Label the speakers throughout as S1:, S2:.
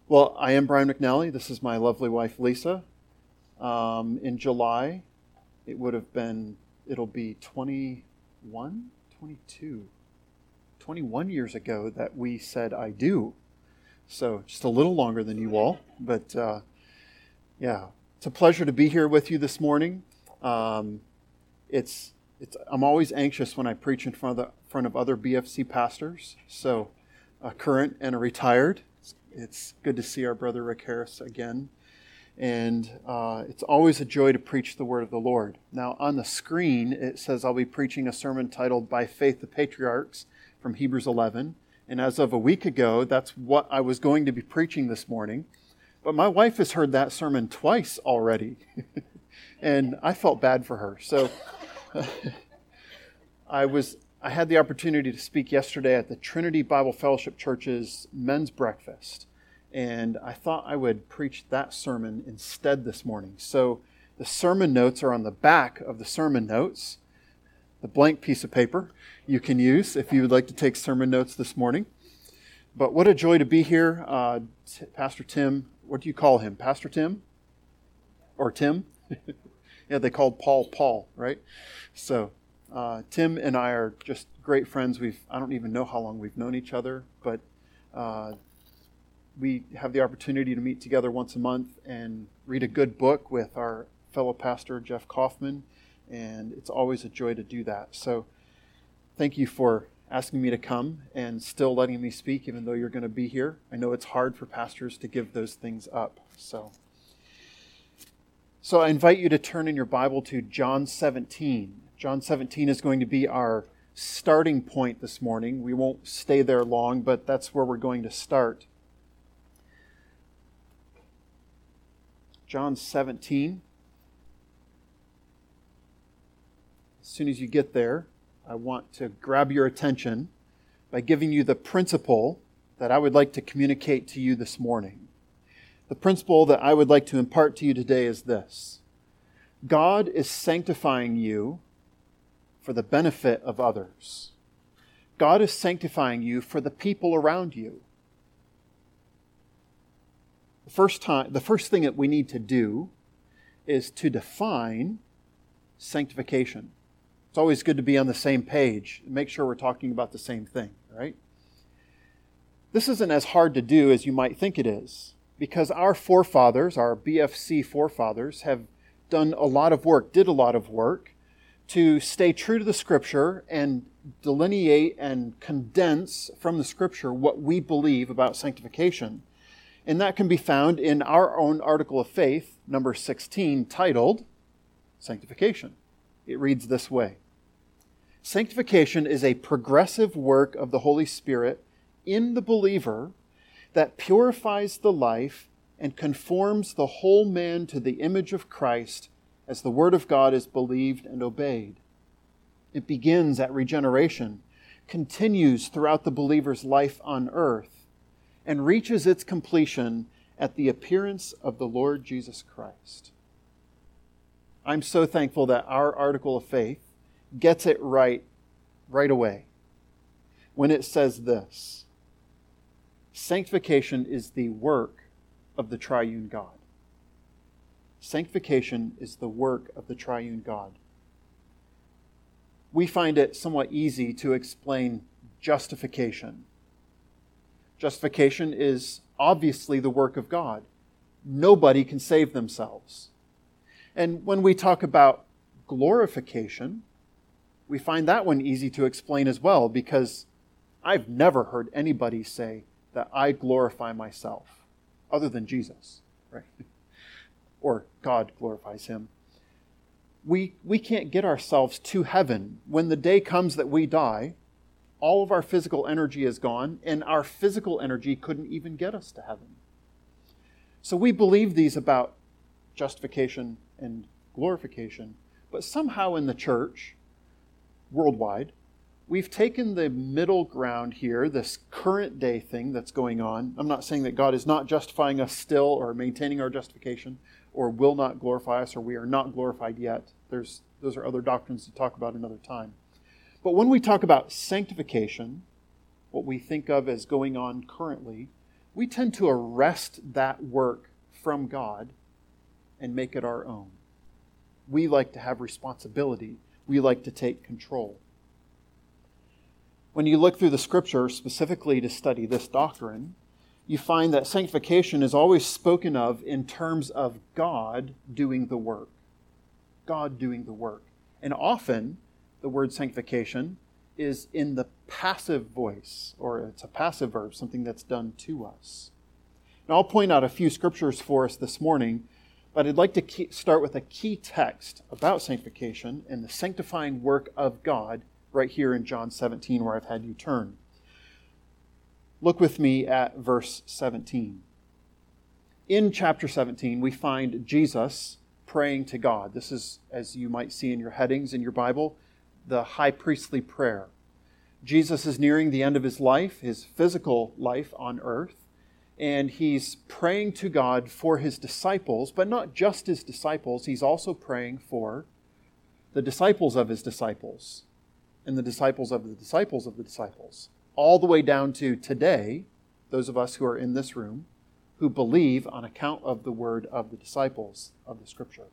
S1: Well, I am Brian McNally. This is my lovely wife, Lisa. In July, it'll be 21 years ago that we said I do. So just a little longer than you all. But it's a pleasure to be here with you this morning. I'm always anxious when I preach in front of other BFC pastors. So a current and a retired. It's good to see our brother Rick Harris again. And it's always a joy to preach the word of the Lord. Now, on the screen, it says I'll be preaching a sermon titled By Faith the Patriarchs from Hebrews 11. And as of a week ago, that's what I was going to be preaching this morning. But my wife has heard that sermon twice already. And I felt bad for her. So I had the opportunity to speak yesterday at the Trinity Bible Fellowship Church's men's breakfast. And I thought I would preach that sermon instead this morning. So the sermon notes are on the back of the sermon notes, the blank piece of paper you can use if you would like to take sermon notes this morning. But what a joy to be here. Pastor Tim, what do you call him? Pastor Tim? Or Tim? Yeah, they called Paul, right? So Tim and I are just great friends. I don't even know how long we've known each other, but we have the opportunity to meet together once a month and read a good book with our fellow pastor, Jeff Kaufman, and it's always a joy to do that. So thank you for asking me to come and still letting me speak, even though you're going to be here. I know it's hard for pastors to give those things up. So I invite you to turn in your Bible to John 17. John 17 is going to be our starting point this morning. We won't stay there long, but that's where we're going to start. John 17. As soon as you get there, I want to grab your attention by giving you the principle that I would like to communicate to you this morning. The principle that I would like to impart to you today is this: God is sanctifying you for the benefit of others. God is sanctifying you for the people around you. The first thing that we need to do is to define sanctification. It's always good to be on the same page and make sure we're talking about the same thing, right? This isn't as hard to do as you might think it is, because our forefathers, our BFC forefathers, did a lot of work to stay true to the Scripture and delineate and condense from the Scripture what we believe about sanctification. And that can be found in our own article of faith, number 16, titled Sanctification. It reads this way: Sanctification is a progressive work of the Holy Spirit in the believer that purifies the life and conforms the whole man to the image of Christ as the Word of God is believed and obeyed. It begins at regeneration, continues throughout the believer's life on earth, and reaches its completion at the appearance of the Lord Jesus Christ. I'm so thankful that our article of faith gets it right away when it says this: Sanctification is the work of the triune God. Sanctification is the work of the triune God. We find it somewhat easy to explain justification. Justification is obviously the work of God. Nobody can save themselves. And when we talk about glorification, we find that one easy to explain as well, because I've never heard anybody say that I glorify myself other than Jesus, right? Or God glorifies him. We can't get ourselves to heaven. When the day comes that we die, all of our physical energy is gone, and our physical energy couldn't even get us to heaven. So we believe these about justification and glorification, but somehow in the church, worldwide, we've taken the middle ground here, this current day thing that's going on. I'm not saying that God is not justifying us still or maintaining our justification or will not glorify us or we are not glorified yet. Those are other doctrines to talk about another time. But when we talk about sanctification, what we think of as going on currently, we tend to arrest that work from God and make it our own. We like to have responsibility. We like to take control. When you look through the Scripture specifically to study this doctrine, you find that sanctification is always spoken of in terms of God doing the work. God doing the work. And often, the word sanctification is in the passive voice, or it's a passive verb, something that's done to us. Now, I'll point out a few scriptures for us this morning, but I'd like to start with a key text about sanctification and the sanctifying work of God right here in John 17, where I've had you turn. Look with me at verse 17. In chapter 17, we find Jesus praying to God. This is, as you might see in your headings in your Bible, the high priestly prayer. Jesus is nearing the end of his life, his physical life on earth, and he's praying to God for his disciples, but not just his disciples. He's also praying for the disciples of his disciples and the disciples of the disciples of the disciples, all the way down to today, those of us who are in this room, who believe on account of the word of the disciples of the Scripture.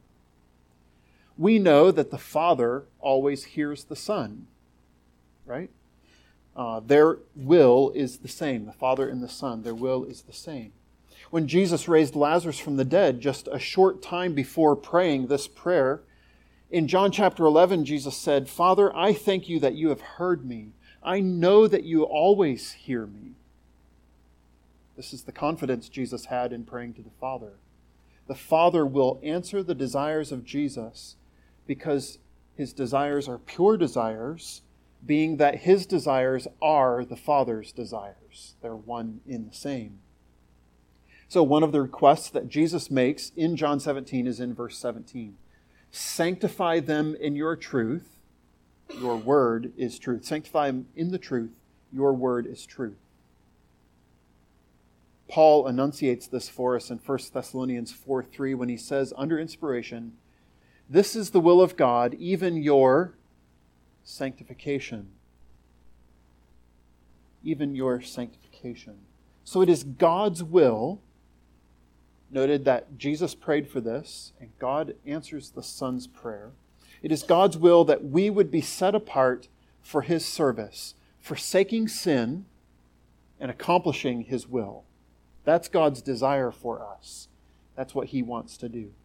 S1: We know that the Father always hears the Son, right? Their will is the same. The Father and the Son, their will is the same. When Jesus raised Lazarus from the dead, just a short time before praying this prayer, in John chapter 11, Jesus said, "Father, I thank you that you have heard me. I know that you always hear me." This is the confidence Jesus had in praying to the Father. The Father will answer the desires of Jesus because his desires are pure desires, being that his desires are the Father's desires. They're one in the same. So one of the requests that Jesus makes in John 17 is in verse 17. Sanctify them in your truth. Your word is truth. Sanctify them in the truth. Your word is truth. Paul enunciates this for us in 1 Thessalonians 4:3 when he says, under inspiration, "This is the will of God, even your sanctification." Even your sanctification. So it is God's will, noted that Jesus prayed for this, and God answers the Son's prayer. It is God's will that we would be set apart for his service, forsaking sin and accomplishing his will. That's God's desire for us. That's what he wants to do.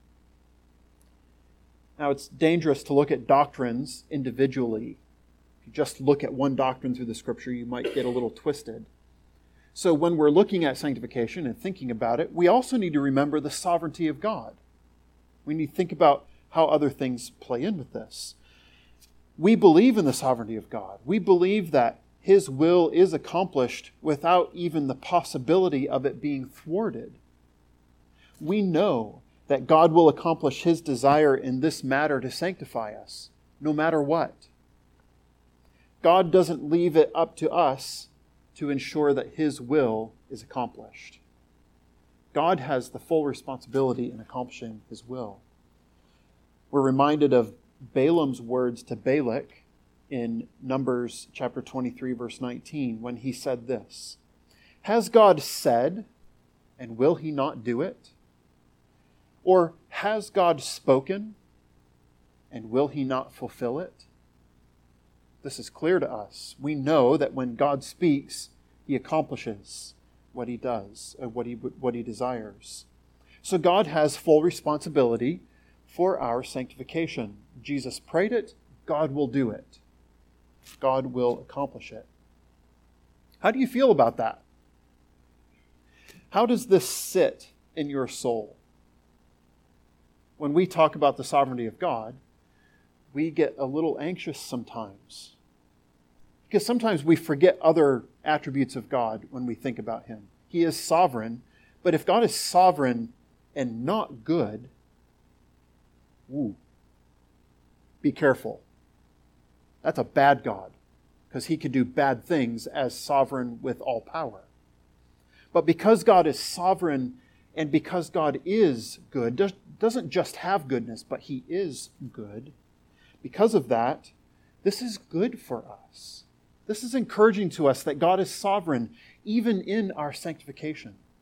S1: Now, it's dangerous to look at doctrines individually. If you just look at one doctrine through the Scripture, you might get a little twisted. So when we're looking at sanctification and thinking about it, we also need to remember the sovereignty of God. We need to think about how other things play in with this. We believe in the sovereignty of God. We believe that his will is accomplished without even the possibility of it being thwarted. We know that God will accomplish his desire in this matter to sanctify us, no matter what. God doesn't leave it up to us to ensure that his will is accomplished. God has the full responsibility in accomplishing his will. We're reminded of Balaam's words to Balak in Numbers chapter 23, verse 19, when he said this, "Has God said, and will he not do it? Or has God spoken, and will he not fulfill it?" This is clear to us. We know that when God speaks, he accomplishes what he does, what he desires. So God has full responsibility for our sanctification. Jesus prayed it, God will do it. God will accomplish it. How do you feel about that? How does this sit in your soul? When we talk about the sovereignty of God, we get a little anxious sometimes. Because sometimes we forget other attributes of God when we think about him. He is sovereign, but if God is sovereign and not good, be careful. That's a bad God, because he could do bad things as sovereign with all power. But because God is sovereign and because God is good, doesn't just have goodness, but he is good, because of that, this is good for us. This is encouraging to us that God is sovereign even in our sanctification.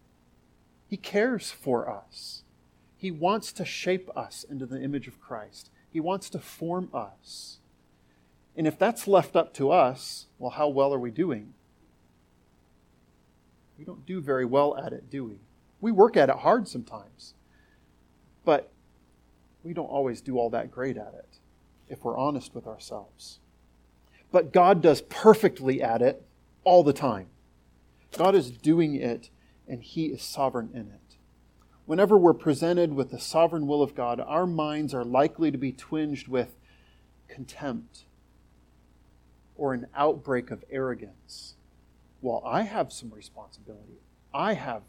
S1: He cares for us. He wants to shape us into the image of Christ. He wants to form us. And if that's left up to us, well, how well are we doing? We don't do very well at it, do we? We work at it hard sometimes. But we don't always do all that great at it, if we're honest with ourselves. But God does perfectly at it all the time. God is doing it, and He is sovereign in it. Whenever we're presented with the sovereign will of God, our minds are likely to be twinged with contempt or an outbreak of arrogance. Well, I have some responsibility. I have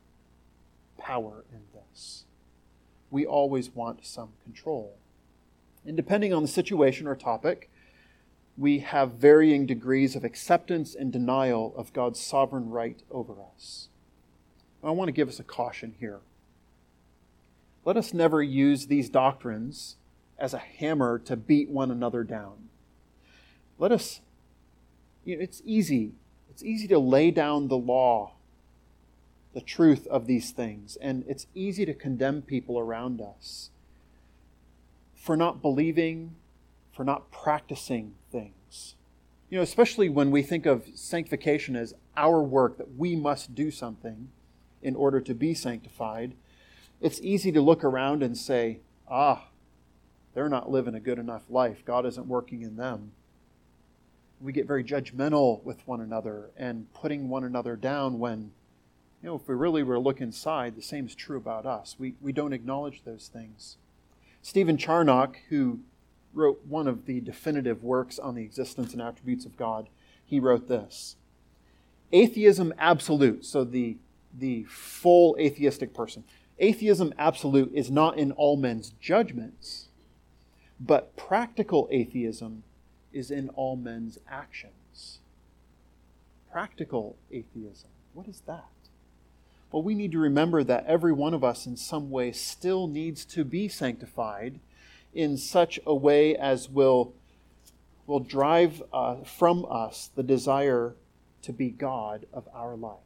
S1: power in this. We always want some control. And depending on the situation or topic, we have varying degrees of acceptance and denial of God's sovereign right over us. I want to give us a caution here. Let us never use these doctrines as a hammer to beat one another down. Let us, it's easy. It's easy to lay down the law, the truth of these things, and it's easy to condemn people around us for not believing, for not practicing things. Especially when we think of sanctification as our work, that we must do something in order to be sanctified, it's easy to look around and say, they're not living a good enough life. God isn't working in them. We get very judgmental with one another and putting one another down when, if we really were to look inside, the same is true about us. We don't acknowledge those things. Stephen Charnock, who wrote one of the definitive works on the existence and attributes of God, he wrote this: atheism absolute, so the full atheistic person, atheism absolute is not in all men's judgments, but practical atheism is in all men's actions. Practical atheism. What is that? Well, we need to remember that every one of us in some way still needs to be sanctified in such a way as will drive from us the desire to be God of our life.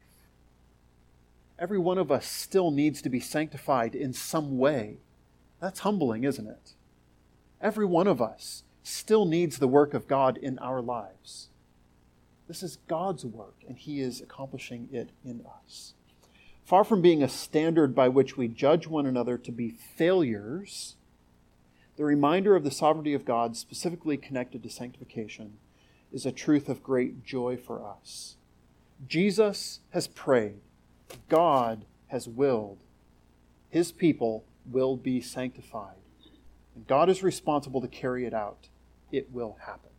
S1: Every one of us still needs to be sanctified in some way. That's humbling, isn't it? Every one of us still needs the work of God in our lives. This is God's work, and He is accomplishing it in us. Far from being a standard by which we judge one another to be failures, the reminder of the sovereignty of God, specifically connected to sanctification, is a truth of great joy for us. Jesus has prayed. God has willed. His people will be sanctified. And God is responsible to carry it out. It will happen.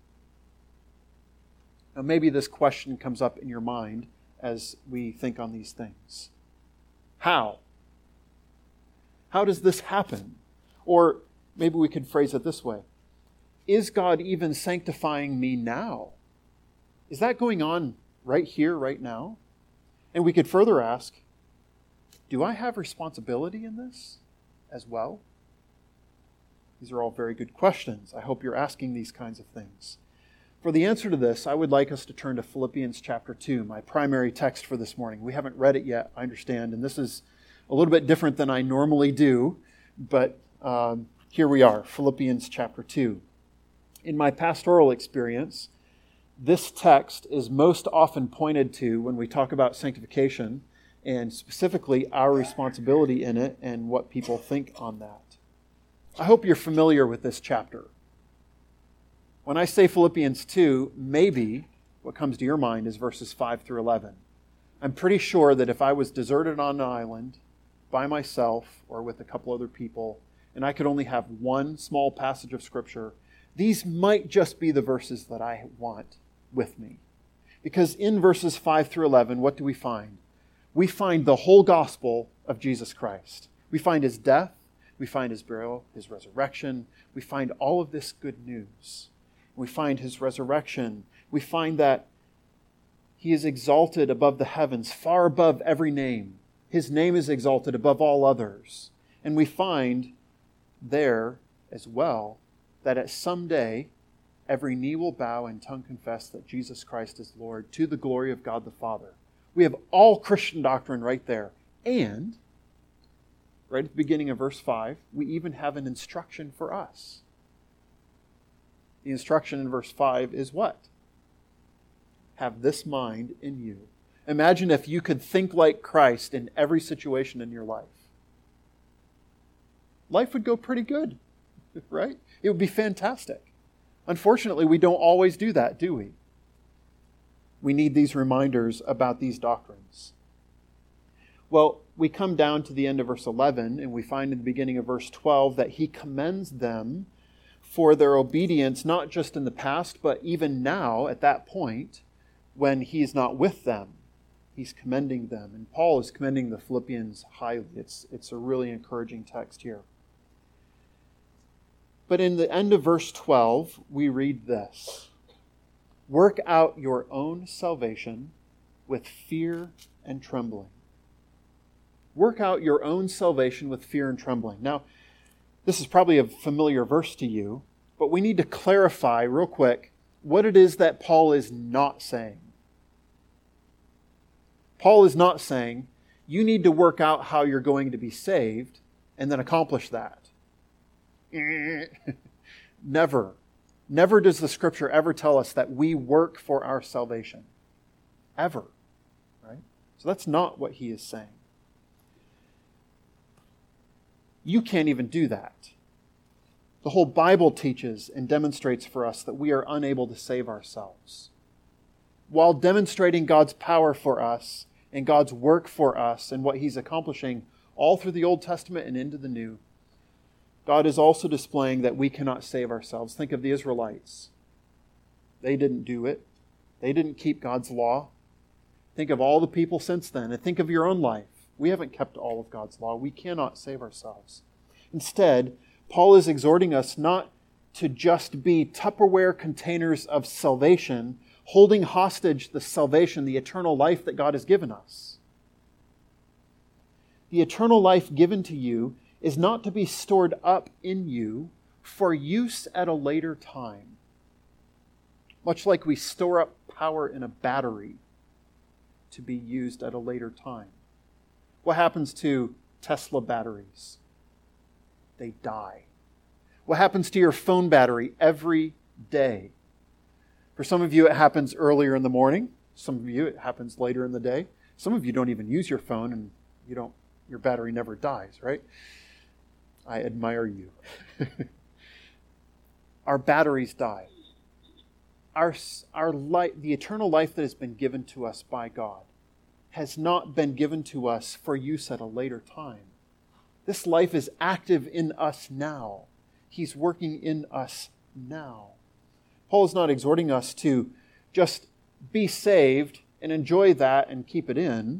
S1: Now, maybe this question comes up in your mind as we think on these things. How? How does this happen? Or maybe we could phrase it this way: is God even sanctifying me now? Is that going on right here, right now? And we could further ask, do I have responsibility in this as well? These are all very good questions. I hope you're asking these kinds of things. For the answer to this, I would like us to turn to Philippians chapter 2, my primary text for this morning. We haven't read it yet, I understand, and this is a little bit different than I normally do, but here we are, Philippians chapter 2. In my pastoral experience, this text is most often pointed to when we talk about sanctification, and specifically our responsibility in it and what people think on that. I hope you're familiar with this chapter. When I say Philippians 2, maybe what comes to your mind is verses 5 through 11. I'm pretty sure that if I was deserted on an island by myself or with a couple other people, and I could only have one small passage of Scripture, these might just be the verses that I want with me. Because in verses 5 through 11, what do we find? We find the whole gospel of Jesus Christ. We find His death, we find His burial, His resurrection, we find all of this good news. We find His resurrection. We find that He is exalted above the heavens, far above every name. His name is exalted above all others. And we find there as well that at some day every knee will bow and tongue confess that Jesus Christ is Lord, to the glory of God the Father. We have all Christian doctrine right there. And, right at the beginning of verse 5, we even have an instruction for us. The instruction in verse 5 is what? Have this mind in you. Imagine if you could think like Christ in every situation in your life. Life would go pretty good, right? It would be fantastic. Unfortunately, we don't always do that, do we? We need these reminders about these doctrines. Well, we come down to the end of verse 11, and we find in the beginning of verse 12 that he commends them for their obedience, not just in the past, but even now, at that point, when he's not with them. He's commending them. And Paul is commending the Philippians highly. It's a really encouraging text here. But in the end of verse 12, we read this. Work out your own salvation with fear and trembling. Work out your own salvation with fear and trembling. Now, this is probably a familiar verse to you, but we need to clarify real quick what it is that Paul is not saying. Paul is not saying, you need to work out how you're going to be saved and then accomplish that. Never. Never does the Scripture ever tell us that we work for our salvation. Ever. Right? So that's not what he is saying. You can't even do that. The whole Bible teaches and demonstrates for us that we are unable to save ourselves. While demonstrating God's power for us and God's work for us and what he's accomplishing all through the Old Testament and into the New, God is also displaying that we cannot save ourselves. Think of the Israelites. They didn't do it. They didn't keep God's law. Think of all the people since then, and think of your own life. We haven't kept all of God's law. We cannot save ourselves. Instead, Paul is exhorting us not to just be Tupperware containers of salvation, holding hostage the salvation, the eternal life that God has given us. The eternal life given to you is not to be stored up in you for use at a later time. Much like we store up power in a battery to be used at a later time. What happens to Tesla batteries? They die. What happens to your phone battery every day? For some of you, it happens earlier in the morning. Some of you, it happens later in the day. Some of you don't even use your phone and your battery never dies, right? I admire you. Our batteries die. Our life, the eternal life that has been given to us by God, has not been given to us for use at a later time. This life is active in us now. He's working in us now. Paul is not exhorting us to just be saved and enjoy that and keep it in.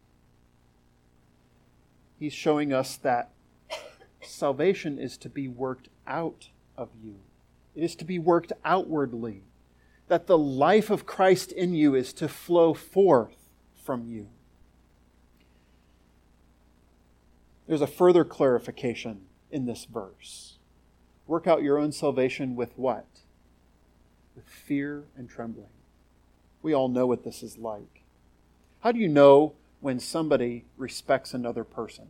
S1: He's showing us that salvation is to be worked out of you. It is to be worked outwardly. That the life of Christ in you is to flow forth from you. There's a further clarification in this verse. Work out your own salvation with what? With fear and trembling. We all know what this is like. How do you know when somebody respects another person?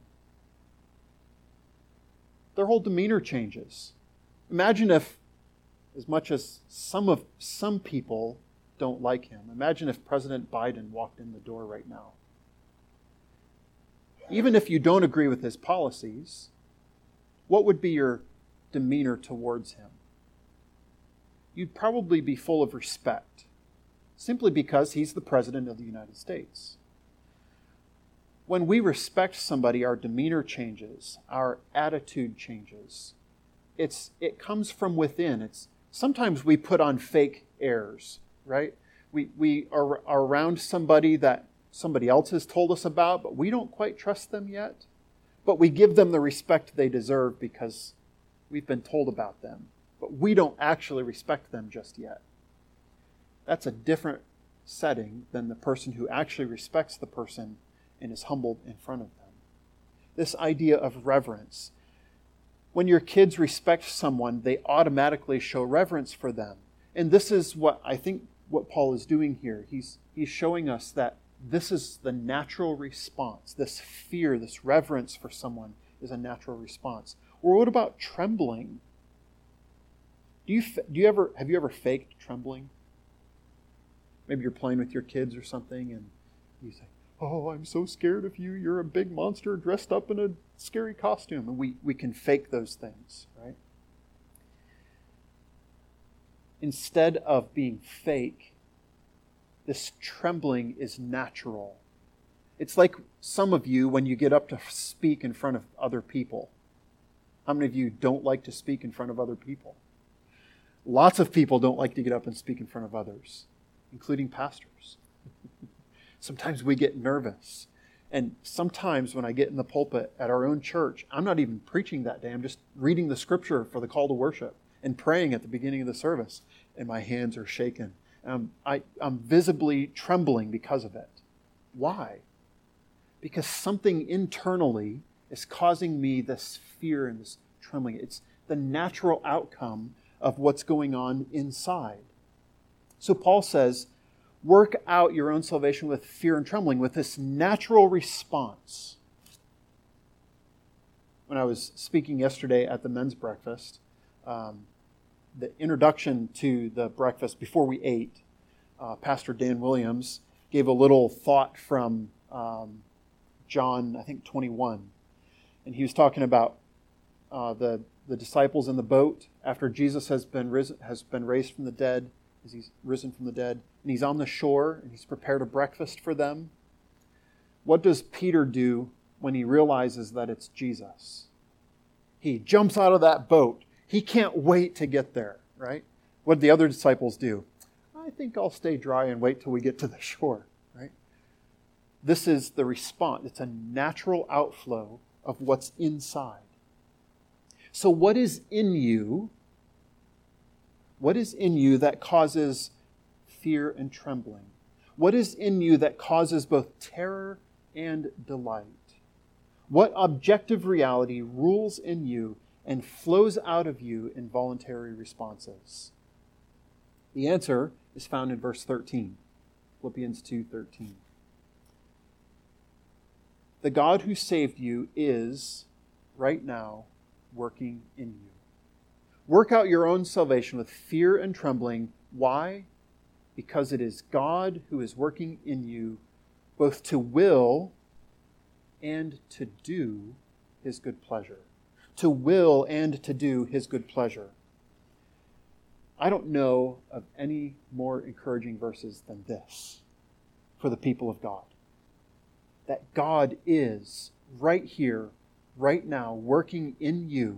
S1: Their whole demeanor changes. Imagine if, as much as some people don't like him, imagine if President Biden walked in the door right now. Even if you don't agree with his policies, what would be your demeanor towards him? You'd probably be full of respect, simply because he's the President of the United States. When we respect somebody, our demeanor changes, our attitude changes. It comes from within. Sometimes we put on fake airs, right? We are around somebody that somebody else has told us about, but we don't quite trust them yet. But we give them the respect they deserve because we've been told about them. But we don't actually respect them just yet. That's a different setting than the person who actually respects the person and is humbled in front of them. This idea of reverence. When your kids respect someone, they automatically show reverence for them. And this is what I think what Paul is doing here. He's showing us that This is the natural response. This fear, this reverence for someone is a natural response. Or what about trembling? Have you ever faked trembling? Maybe you're playing with your kids or something and you say, "Oh, I'm so scared of you. You're a big monster dressed up in a scary costume." And we can fake those things, right? Instead of being fake, this trembling is natural. It's like some of you when you get up to speak in front of other people. How many of you don't like to speak in front of other people? Lots of people don't like to get up and speak in front of others, including pastors. Sometimes we get nervous. And sometimes when I get in the pulpit at our own church, I'm not even preaching that day. I'm just reading the scripture for the call to worship and praying at the beginning of the service. And my hands are shaking. I'm visibly trembling because of it. Why? Because something internally is causing me this fear and this trembling. It's the natural outcome of what's going on inside. So Paul says, work out your own salvation with fear and trembling, with this natural response. When I was speaking yesterday at the men's breakfast, the introduction to the breakfast before we ate, Pastor Dan Williams gave a little thought from John, I think 21. And he was talking about the disciples in the boat after Jesus has been raised from the dead, as he's risen from the dead, and he's on the shore and he's prepared a breakfast for them. What does Peter do when he realizes that it's Jesus? He jumps out of that boat. He can't wait to get there, right? What did the other disciples do? I think I'll stay dry and wait till we get to the shore, right? This is the response. It's a natural outflow of what's inside. So what is in you? What is in you that causes fear and trembling? What is in you that causes both terror and delight? What objective reality rules in you and flows out of you in voluntary responses? The answer is found in verse 13, Philippians 2:13. The God who saved you is, right now, working in you. Work out your own salvation with fear and trembling. Why? Because it is God who is working in you, both to will and to do His good pleasure. To will and to do His good pleasure. I don't know of any more encouraging verses than this for the people of God. That God is right here, right now, working in you,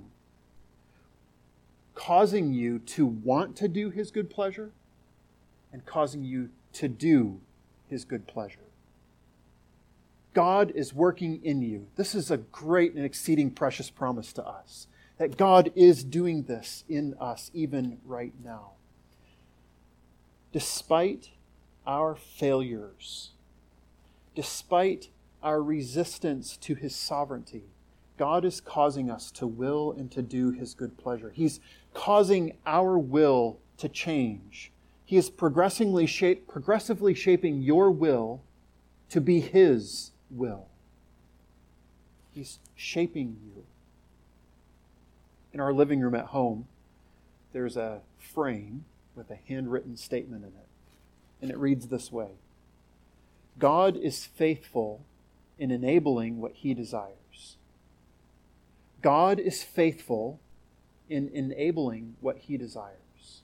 S1: causing you to want to do His good pleasure and causing you to do His good pleasure. God is working in you. This is a great and exceeding precious promise to us, that God is doing this in us even right now. Despite our failures, despite our resistance to His sovereignty, God is causing us to will and to do His good pleasure. He's causing our will to change. He is progressively shaping your will to be His will. He's shaping you. In our living room at home, there's a frame with a handwritten statement in it. And it reads this way: God is faithful in enabling what He desires. God is faithful in enabling what He desires.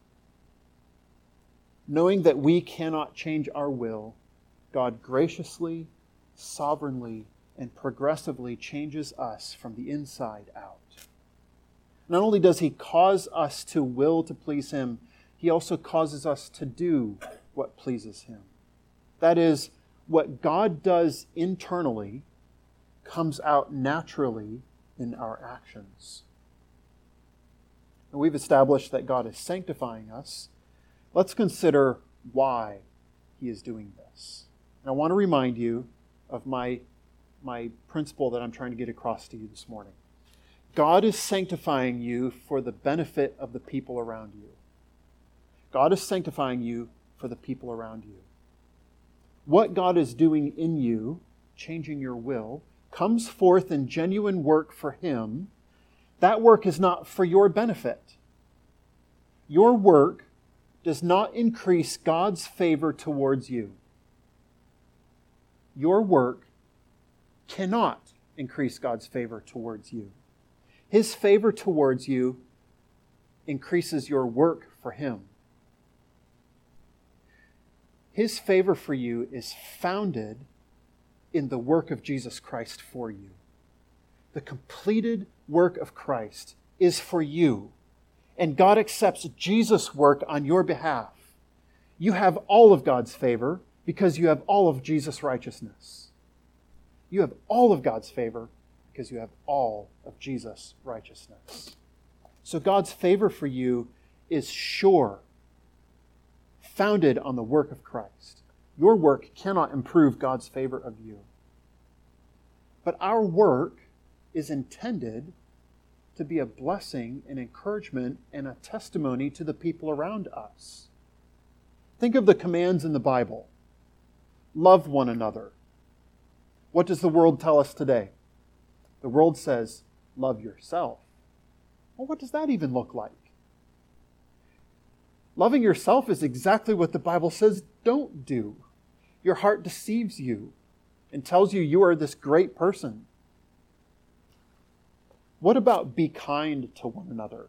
S1: Knowing that we cannot change our will, God graciously, sovereignly, and progressively changes us from the inside out. Not only does He cause us to will to please Him, He also causes us to do what pleases Him. That is, what God does internally comes out naturally in our actions. And we've established that God is sanctifying us. Let's consider why He is doing this. And I want to remind you of my principle that I'm trying to get across to you this morning. God is sanctifying you for the benefit of the people around you. God is sanctifying you for the people around you. what God is doing in you, changing your will, comes forth in genuine work for Him, that work is not for your benefit. Your work does not increase God's favor towards you. Your work cannot increase God's favor towards you. His favor towards you increases your work for Him. His favor for you is founded in the work of Jesus Christ for you. The completed work of Christ is for you, and God accepts Jesus' work on your behalf. You have all of God's favor because you have all of Jesus' righteousness. You have all of God's favor because you have all of Jesus' righteousness. So God's favor for you is sure, founded on the work of Christ. Your work cannot improve God's favor of you. But our work is intended to be a blessing, an encouragement, and a testimony to the people around us. Think of the commands in the Bible. Love one another. What does the world tell us today? The world says, love yourself. Well, what does that even look like? Loving yourself is exactly what the Bible says don't do. Your heart deceives you and tells you you are this great person. What about be kind to one another?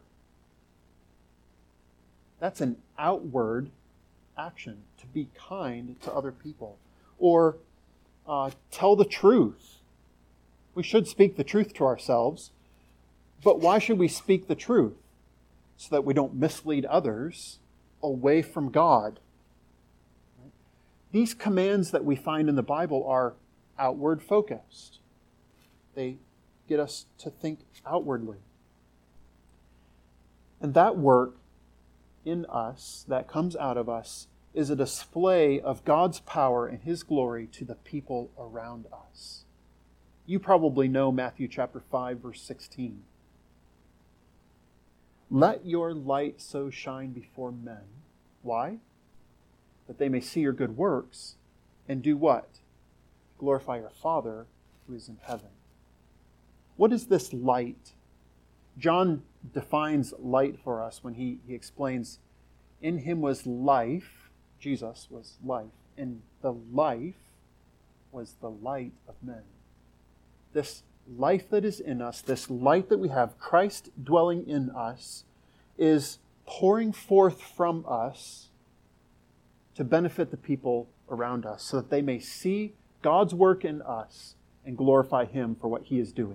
S1: That's an outward action, to be kind to other people. Or tell the truth. We should speak the truth to ourselves, but why should we speak the truth? So that we don't mislead others away from God. These commands that we find in the Bible are outward focused. They get us to think outwardly. And that work in us, that comes out of us, is a display of God's power and His glory to the people around us. You probably know Matthew chapter 5, verse 16. Let your light so shine before men. Why? That they may see your good works and do what? Glorify your Father who is in heaven. What is this light? John defines light for us when he explains, in Him was life, Jesus was life, and the life was the light of men. This life that is in us, this light that we have, Christ dwelling in us, is pouring forth from us to benefit the people around us so that they may see God's work in us and glorify Him for what He is doing.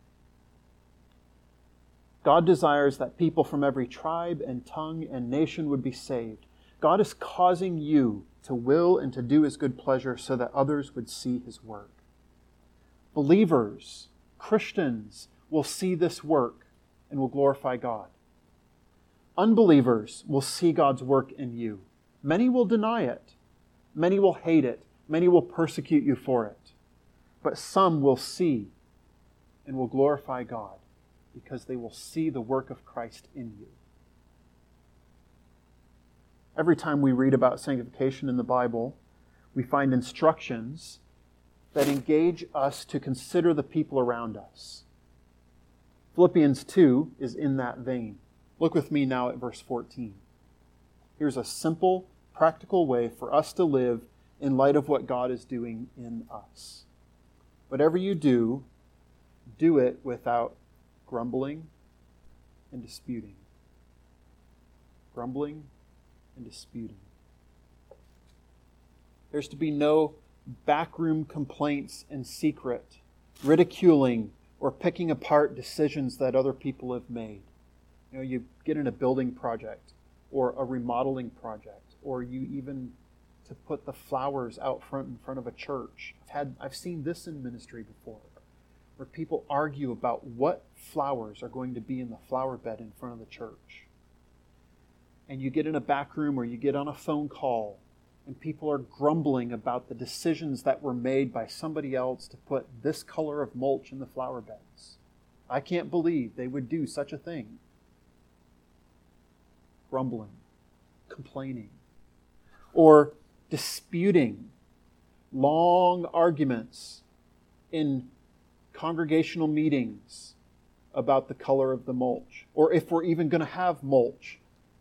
S1: God desires that people from every tribe and tongue and nation would be saved. God is causing you to will and to do His good pleasure so that others would see His work. Believers, Christians, will see this work and will glorify God. Unbelievers will see God's work in you. Many will deny it. Many will hate it. Many will persecute you for it. But some will see and will glorify God because they will see the work of Christ in you. Every time we read about sanctification in the Bible, we find instructions that engage us to consider the people around us. Philippians 2 is in that vein. Look with me now at verse 14. Here's a simple, practical way for us to live in light of what God is doing in us. Whatever you do, do it without grumbling and disputing. Grumbling and disputing. There's to be no backroom complaints in secret, ridiculing or picking apart decisions that other people have made. You know, you get in a building project or a remodeling project, or you even to put the flowers out front in front of a church. I've seen this in ministry before, where people argue about what flowers are going to be in the flower bed in front of the church. And you get in a back room or you get on a phone call and people are grumbling about the decisions that were made by somebody else to put this color of mulch in the flower beds. I can't believe they would do such a thing. Grumbling, complaining, or disputing long arguments in congregational meetings about the color of the mulch, or if we're even going to have mulch.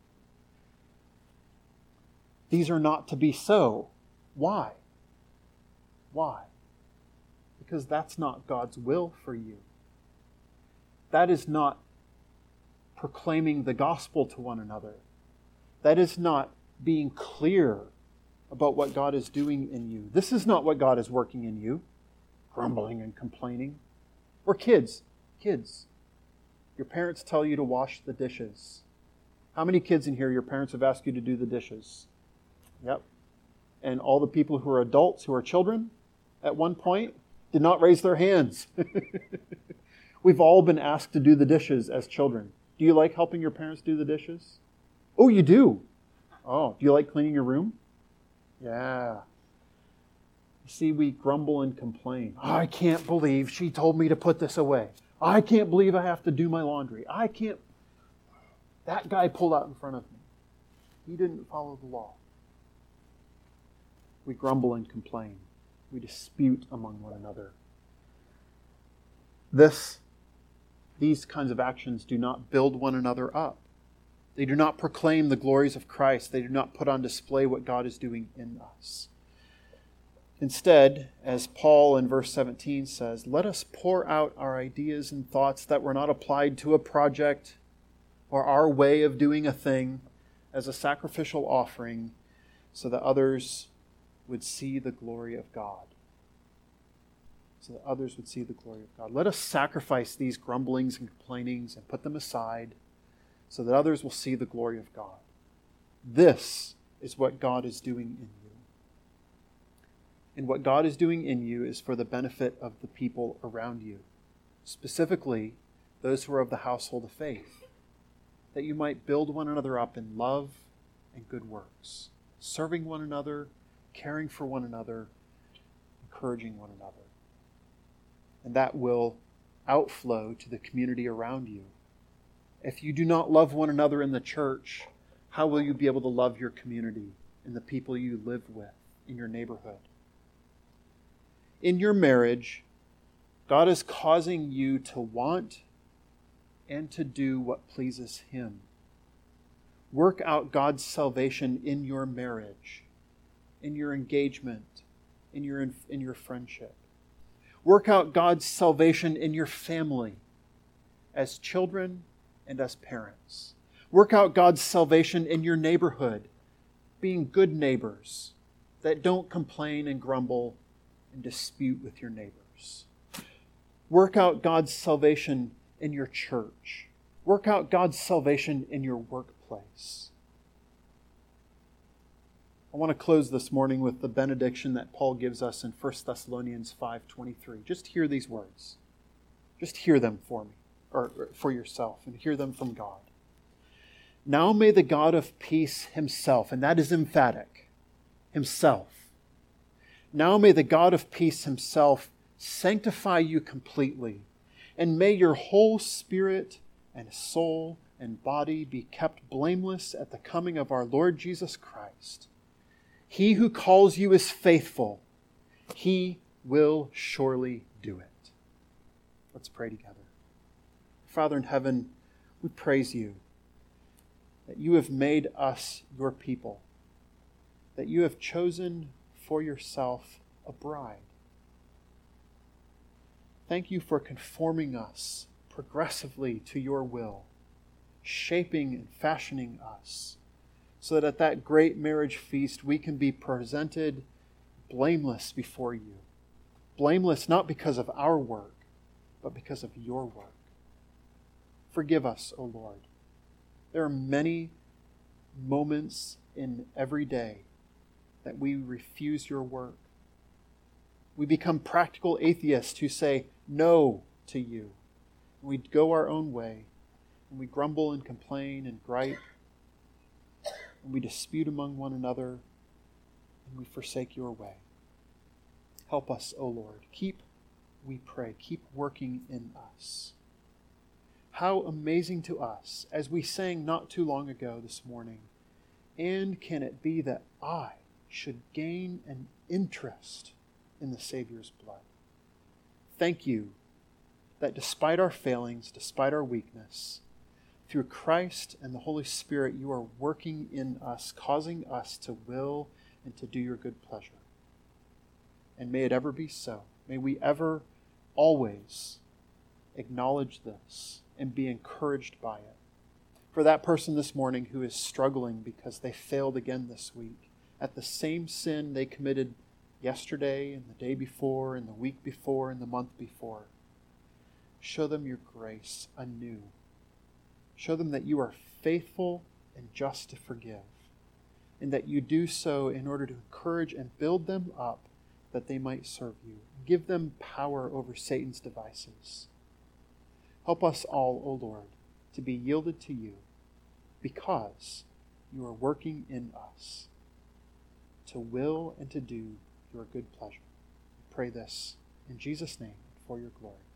S1: These are not to be so. Why? Why? Because that's not God's will for you. That is not proclaiming the gospel to one another. That is not being clear about what God is doing in you. This is not what God is working in you. Grumbling and complaining. Or kids. Kids. Your parents tell you to wash the dishes. How many kids in here, your parents have asked you to do the dishes? Yep. And all the people who are adults, who are children, at one point, did not raise their hands. We've all been asked to do the dishes as children. Do you like helping your parents do the dishes? Oh, you do? Oh, do you like cleaning your room? Yeah. See, we grumble and complain. I can't believe she told me to put this away. I can't believe I have to do my laundry. I can't. That guy pulled out in front of me. He didn't follow the law. We grumble and complain. We dispute among one another. These kinds of actions do not build one another up. They do not proclaim the glories of Christ. They do not put on display what God is doing in us. Instead, as Paul in verse 17 says, let us pour out our ideas and thoughts that were not applied to a project or our way of doing a thing as a sacrificial offering so that others would see the glory of God. So that others would see the glory of God. Let us sacrifice these grumblings and complainings and put them aside so that others will see the glory of God. This is what God is doing in you. And what God is doing in you is for the benefit of the people around you, specifically those who are of the household of faith, that you might build one another up in love and good works, serving one another, caring for one another, encouraging one another. And that will outflow to the community around you. If you do not love one another in the church, how will you be able to love your community and the people you live with in your neighborhood? In your marriage, God is causing you to want and to do what pleases Him. Work out God's salvation in your marriage, in your engagement, in your friendship. Work out God's salvation in your family, as children and as parents. Work out God's salvation in your neighborhood, being good neighbors that don't complain and grumble and dispute with your neighbors. Work out God's salvation in your church. Work out God's salvation in your workplace. I want to close this morning with the benediction that Paul gives us in 1 Thessalonians 5:23. Just hear these words. Just hear them for me, or for yourself, and hear them from God. Now may the God of peace Himself, and that is emphatic, Himself. Now may the God of peace Himself sanctify you completely, and may your whole spirit and soul and body be kept blameless at the coming of our Lord Jesus Christ. He who calls you is faithful. He will surely do it. Let's pray together. Father in heaven, we praise you that you have made us your people, that you have chosen for yourself a bride. Thank you for conforming us progressively to your will, shaping and fashioning us, so that at that great marriage feast we can be presented blameless before you. Blameless not because of our work, but because of your work. Forgive us, O Lord. There are many moments in every day that we refuse your work. We become practical atheists who say no to you. We go our own way, and we grumble and complain and gripe, and we dispute among one another, and we forsake your way. Help us, O Lord. We pray, keep working in us. How amazing to us, as we sang not too long ago this morning, and can it be that I should gain an interest in the Savior's blood. Thank you that despite our failings, despite our weakness, through Christ and the Holy Spirit, you are working in us, causing us to will and to do your good pleasure. And may it ever be so. May we ever, always acknowledge this and be encouraged by it. For that person this morning who is struggling because they failed again this week at the same sin they committed yesterday and the day before and the week before and the month before, show them your grace anew. Show them that you are faithful and just to forgive, and that you do so in order to encourage and build them up that they might serve you. Give them power over Satan's devices. Help us all, O Lord, to be yielded to you because you are working in us to will and to do your good pleasure. We pray this in Jesus' name for your glory.